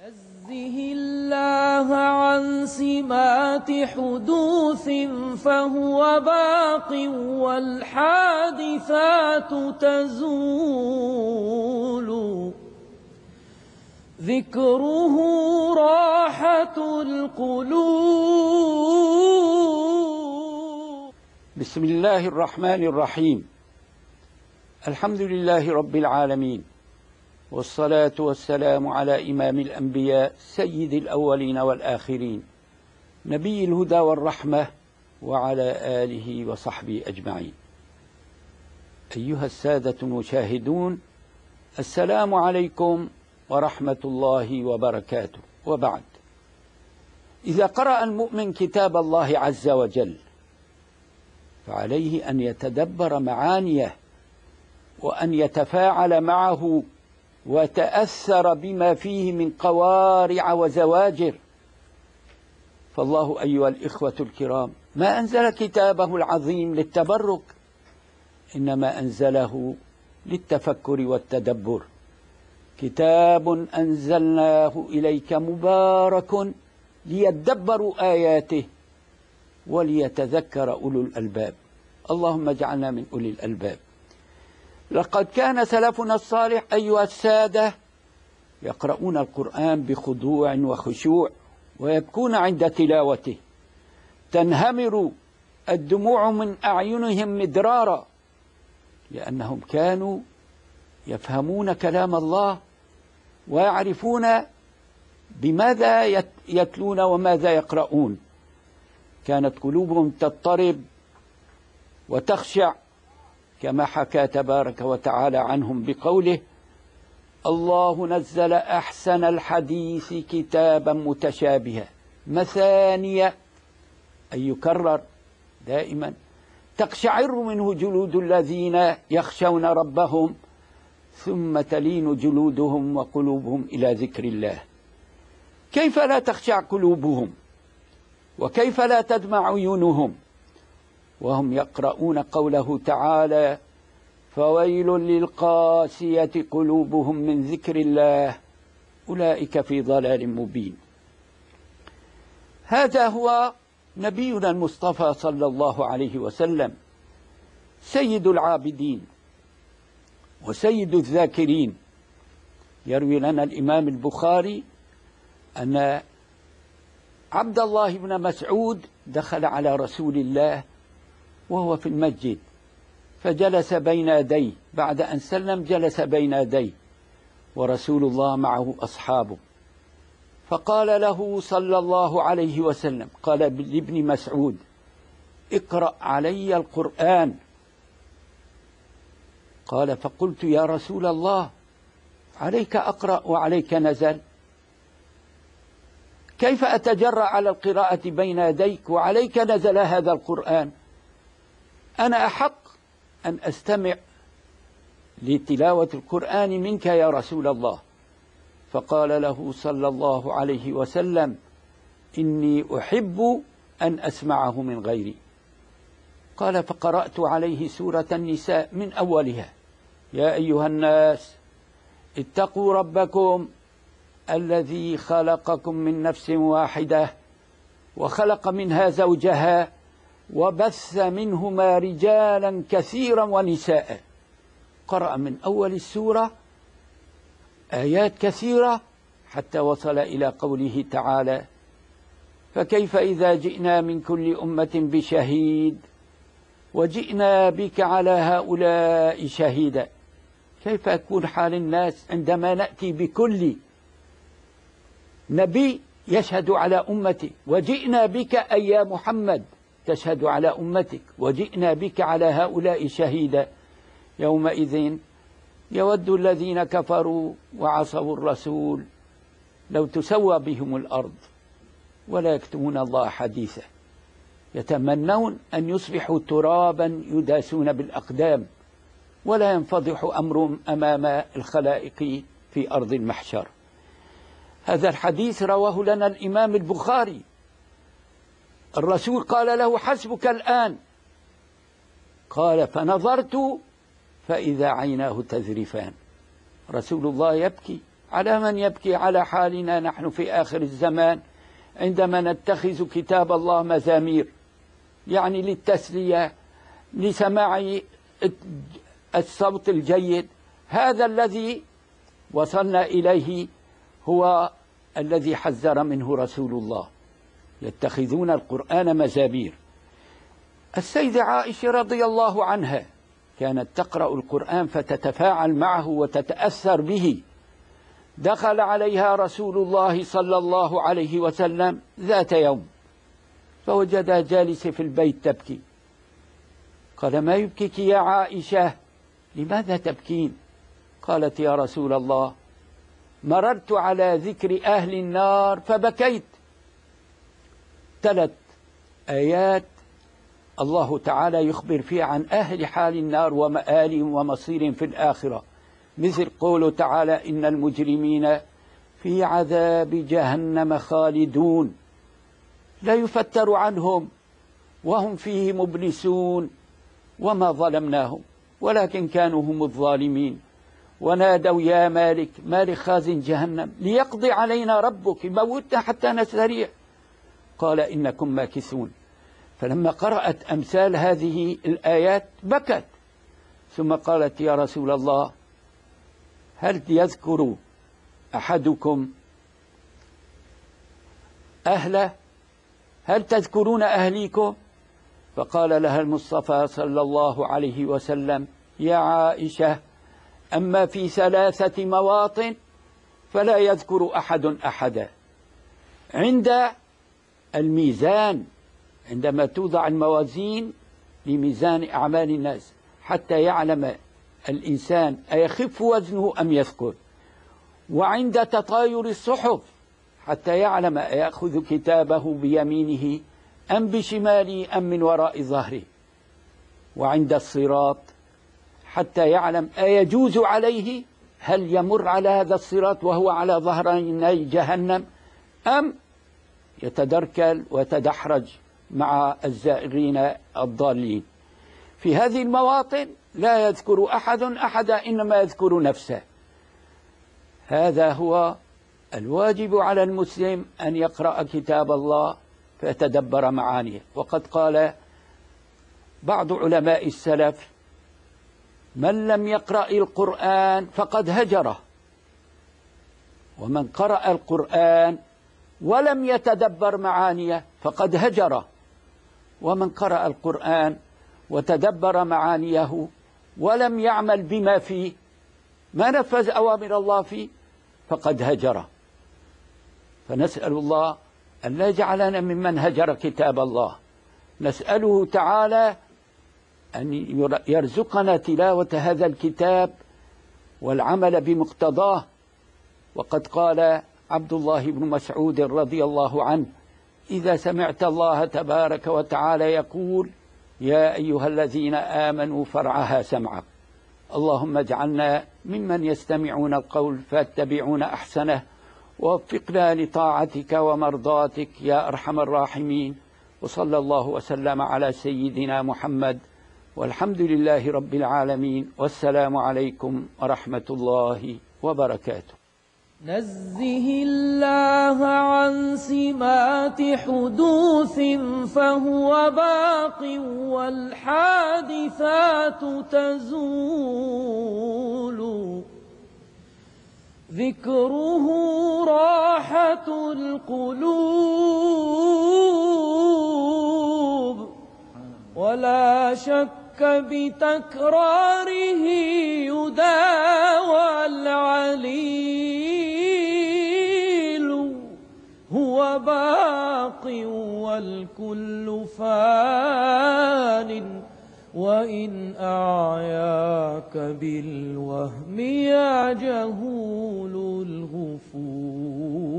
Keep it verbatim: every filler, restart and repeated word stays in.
نزه الله عن سمات حدوث فهو باق والحادثات تزول ذكره راحة القلوب. بسم الله الرحمن الرحيم. الحمد لله رب العالمين، والصلاة والسلام على إمام الأنبياء سيد الأولين والآخرين نبي الهدى والرحمة وعلى آله وصحبه أجمعين. أيها السادة المشاهدون، السلام عليكم ورحمة الله وبركاته. وبعد، إذا قرأ المؤمن كتاب الله عز وجل فعليه أن يتدبر معانيه وأن يتفاعل معه وتأثر بما فيه من قوارع وزواجر. فالله أيها الإخوة الكرام ما أنزل كتابه العظيم للتبرك، إنما أنزله للتفكر والتدبر. كتاب أنزلناه إليك مبارك ليدبروا آياته وليتذكر أولو الألباب. اللهم اجعلنا من أولي الألباب. لقد كان سلفنا الصالح أيها السادة يقرؤون القرآن بخضوع وخشوع ويبكون عند تلاوته، تنهمر الدموع من أعينهم مدرارا، لأنهم كانوا يفهمون كلام الله ويعرفون بماذا يتلون وماذا يقرؤون. كانت قلوبهم تضطرب وتخشع، كما حكى تبارك وتعالى عنهم بقوله: الله نزل أحسن الحديث كتابا متشابها مثانية، أي يكرر دائما، تقشعر منه جلود الذين يخشون ربهم ثم تلين جلودهم وقلوبهم إلى ذكر الله. كيف لا تخشع قلوبهم وكيف لا تدمع عيونهم وهم يقرؤون قوله تعالى: فويل للقاسية قلوبهم من ذكر الله أولئك في ضلال مبين. هذا هو نبينا المصطفى صلى الله عليه وسلم، سيد العابدين وسيد الذاكرين. يروي لنا الإمام البخاري أن عبد الله بن مسعود دخل على رسول الله وهو في المسجد، فجلس بين يديه، بعد أن سلم جلس بين يديه ورسول الله معه أصحابه، فقال له صلى الله عليه وسلم، قال لابن مسعود: اقرأ علي القرآن. قال: فقلت: يا رسول الله، عليك أقرأ وعليك نزل، كيف أتجرأ على القراءة بين يديك وعليك نزل هذا القرآن؟ أنا أحق أن أستمع لتلاوة القرآن منك يا رسول الله. فقال له صلى الله عليه وسلم: إني أحب أن أسمعه من غيري. قال: فقرأت عليه سورة النساء من أولها: يا أيها الناس اتقوا ربكم الذي خلقكم من نفس واحدة وخلق منها زوجها وبث منهما رجالا كثيرا ونساء. قرأ من أول السورة آيات كثيرة حتى وصل إلى قوله تعالى: فكيف إذا جئنا من كل أمة بشهيد وجئنا بك على هؤلاء شهيدا. كيف يكون حال الناس عندما نأتي بكل نبي يشهد على أمتي، وجئنا بك أي يا محمد تشهد على أمتك، وجئنا بك على هؤلاء شهيدا. يومئذ يود الذين كفروا وعصوا الرسول لو تسوى بهم الأرض ولا يكتمون الله حديثا، يتمنون أن يصبحوا ترابا يداسون بالأقدام ولا ينفضح أمرهم أمام الخلائق في أرض المحشر. هذا الحديث رواه لنا الإمام البخاري. الرسول قال له: حسبك الآن. قال: فنظرت فإذا عيناه تذرفان. رسول الله يبكي على من يبكي على حالنا نحن في آخر الزمان عندما نتخذ كتاب الله مزامير، يعني للتسلية، لسماع الصوت الجيد. هذا الذي وصلنا إليه هو الذي حذر منه رسول الله، يتخذون القرآن مزامير. السيدة عائشة رضي الله عنها كانت تقرأ القرآن فتتفاعل معه وتتأثر به. دخل عليها رسول الله صلى الله عليه وسلم ذات يوم فوجدها جالسة في البيت تبكي. قال: ما يبكيك يا عائشة؟ لماذا تبكين؟ قالت: يا رسول الله، مررت على ذكر أهل النار فبكيت. ثلاث آيات الله تعالى يخبر فيها عن أهل حال النار ومآلهم ومصيرهم في الآخرة، مثل قوله تعالى: إن المجرمين في عذاب جهنم خالدون لا يفتر عنهم وهم فيه مبلسون وما ظلمناهم ولكن كانوا هم الظالمين. ونادوا: يا مالك، مالك خازن جهنم، ليقضي علينا ربك، موتنا حتى نستريح. قال: إنكم ماكثون. فلما قرأت أمثال هذه الآيات بكت، ثم قالت: يا رسول الله، هل يذكر أحدكم أهله؟ هل تذكرون أهليكم؟ فقال لها المصطفى صلى الله عليه وسلم: يا عائشة، أما في ثلاثة مواطن فلا يذكر أحد أحدا. عند الميزان، عندما توضع الموازين لميزان أعمال الناس حتى يعلم الإنسان أيخف وزنه أم يثقل، وعند تطاير الصحف حتى يعلم أيأخذ كتابه بيمينه أم بشماله أم من وراء ظهره، وعند الصراط حتى يعلم أيجوز عليه، هل يمر على هذا الصراط وهو على ظهراني جهنم أم يتدركل ويتدحرج مع الزائرين الضالين. في هذه المواطن لا يذكر أحد أحدا، إنما يذكر نفسه. هذا هو الواجب على المسلم، أن يقرأ كتاب الله فيتدبر معانيه. وقد قال بعض علماء السلف: من لم يقرأ القرآن فقد هجره، ومن قرأ القرآن ولم يتدبر معانيه فقد هجره، ومن قرأ القرآن وتدبر معانيه ولم يعمل بما فيه، ما نفذ أوامر الله فيه، فقد هجره. فنسأل الله أن لا يجعلنا ممن هجر كتاب الله. نسأله تعالى أن يرزقنا تلاوة هذا الكتاب والعمل بمقتضاه. وقد قال عبد الله بن مسعود رضي الله عنه: إذا سمعت الله تبارك وتعالى يقول: يا أيها الذين آمنوا فارعها سمعك. اللهم اجعلنا ممن يستمعون القول فيتبعون أحسنه، ووفقنا لطاعتك ومرضاتك يا أرحم الراحمين. وصلى الله وسلم على سيدنا محمد، والحمد لله رب العالمين، والسلام عليكم ورحمة الله وبركاته. نزه الله عن سمات حدوث فهو باق، والحادثات تزول. ذكره راحة القلوب، ولا شك بتكراره يداوى العليل. هو باق والكل فان، وإن أعياك بالوهم يا جهول الغفور.